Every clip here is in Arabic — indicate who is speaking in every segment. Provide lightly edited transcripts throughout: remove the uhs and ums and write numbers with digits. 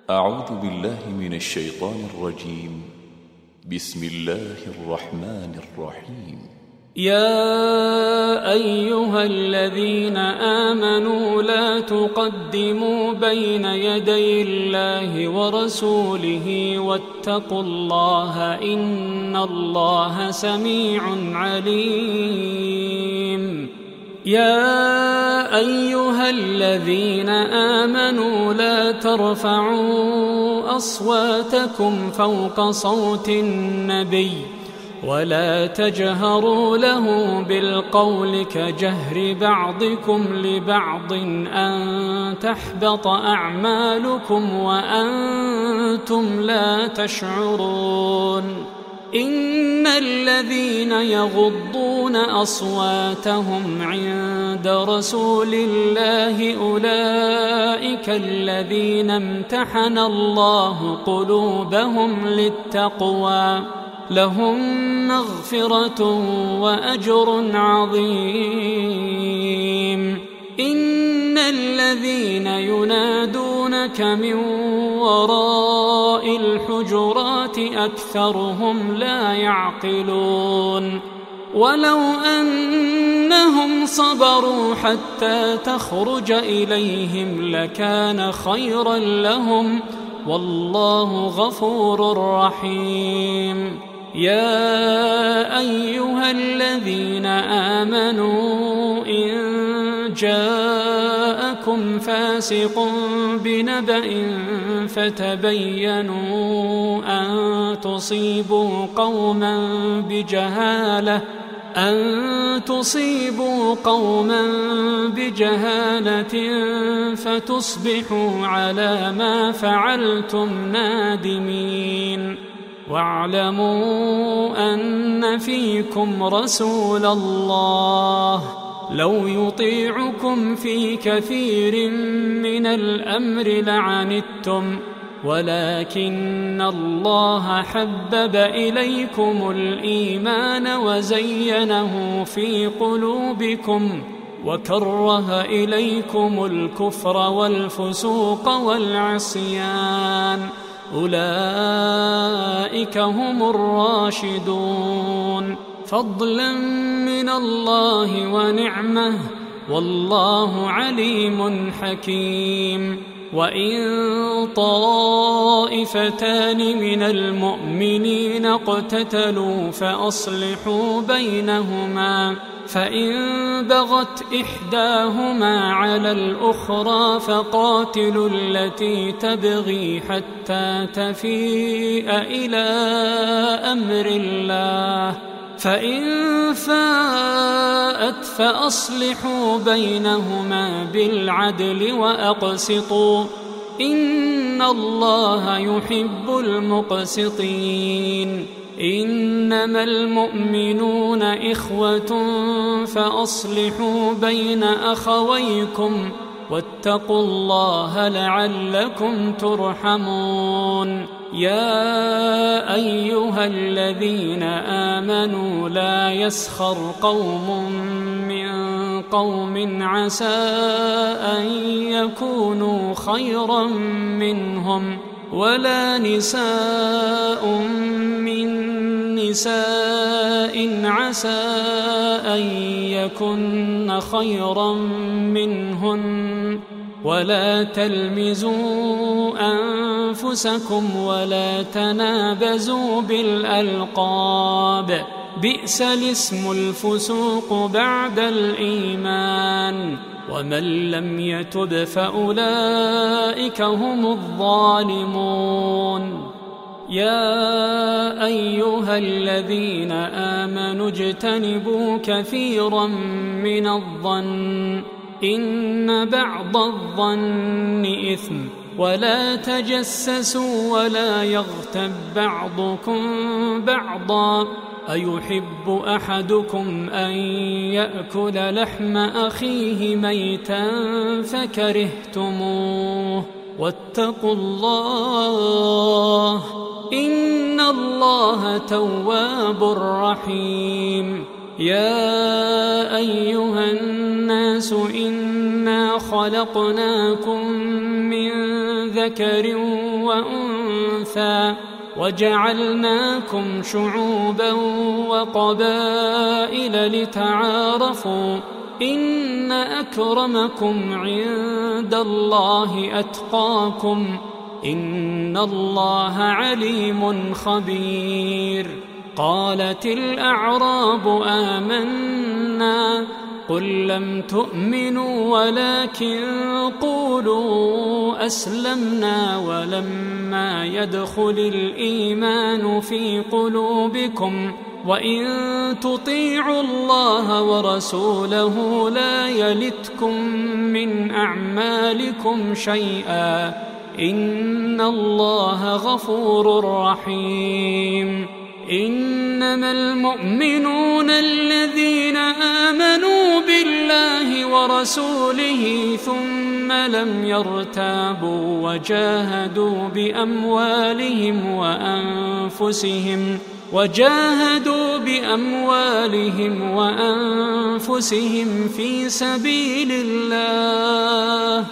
Speaker 1: أعوذ بالله من الشيطان الرجيم. بسم الله الرحمن الرحيم.
Speaker 2: يا أيها الذين آمنوا لا تقدموا بين يدي الله ورسوله واتقوا الله إن الله سميع عليم. يا أيها الذين آمنوا لا ترفعوا أصواتكم فوق صوت النبي ولا تجهروا له بالقول كجهر بعضكم لبعض أن تحبط أعمالكم وأنتم لا تشعرون. إن الذين يغضون أصواتهم عند رسول الله أولئك الذين امتحن الله قلوبهم للتقوى لهم مغفرة وأجر عظيم. إن الذين ينادونك من وراء الحجرات أكثرهم لا يعقلون. ولو أنهم صبروا حتى تخرج إليهم لكان خيرا لهم والله غفور رحيم. يا أيها الذين آمنوا إن جاءكم فاسق بنبأ فتبينوا أن تصيبوا قوما بجهالة فتصبحوا على ما فعلتم نادمين. واعلموا أن فيكم رسول الله لو يطيعكم في كثير من الأمر لعنتم ولكن الله حبب إليكم الإيمان وزينه في قلوبكم وكره إليكم الكفر والفسوق والعصيان أولئك هم الراشدون فضلا من الله ونعمه والله عليم حكيم. وإن طائفتان من المؤمنين اقتتلوا فأصلحوا بينهما فإن بغت إحداهما على الأخرى فقاتلوا التي تبغي حتى تفيء إلى أمر الله فإن فاءت فأصلحوا بينهما بالعدل وأقسطوا إن الله يحب المقسطين. إنما المؤمنون إخوة فأصلحوا بين أخويكم واتقوا الله لعلكم ترحمون. يا أيها الذين آمنوا لا يسخر قوم من قوم عسى أن يكونوا خيرا منهم ولا نساء من نساء عسى أن يكن خيرا منهن ولا تلمزوا أنفسكم ولا تنابزوا بالألقاب بئس الاسم الفسوق بعد الإيمان ومن لم يتب فأولئك هم الظالمون. يا أيها الذين آمنوا اجتنبوا كثيرا من الظن إن بعض الظن إثم ولا تجسسوا ولا يغتب بعضكم بعضا أيحب أحدكم أن يأكل لحم أخيه ميتا فكرهتموه واتقوا الله إن الله تواب رحيم. يا أيها الناس إنا خلقناكم من ذكر وأنثى وجعلناكم شعوبا وقبائل لتعارفوا إن أكرمكم عند الله أتقاكم إن الله عليم خبير. قالت الأعراب آمنا قل لم تؤمنوا ولكن قولوا أسلمنا ولما يدخل الإيمان في قلوبكم وإن تطيعوا الله ورسوله لا يلتكم من أعمالكم شيئا إن الله غفور رحيم. إنما المؤمنون الذين آمنوا بالله ورسوله ثم لم يرتابوا وجاهدوا بأموالهم وأنفسهم في سبيل الله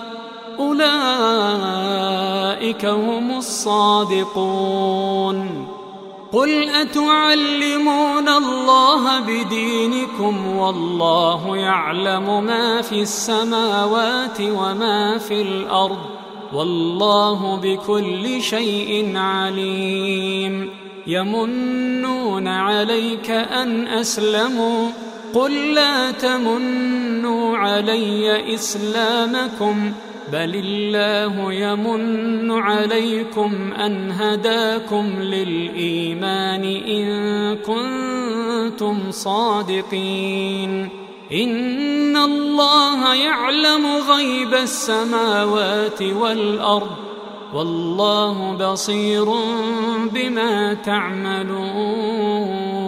Speaker 2: أولئك هم الصادقون. قل أتعلمون الله بدينكم والله يعلم ما في السماوات وما في الأرض والله بكل شيء عليم. يمنون عليك أن أسلموا قل لا تمنوا علي إسلامكم بل الله يمن عليكم أن هداكم للإيمان إن كنتم صادقين. إن الله يعلم غيب السماوات والأرض والله بصير بما تعملون.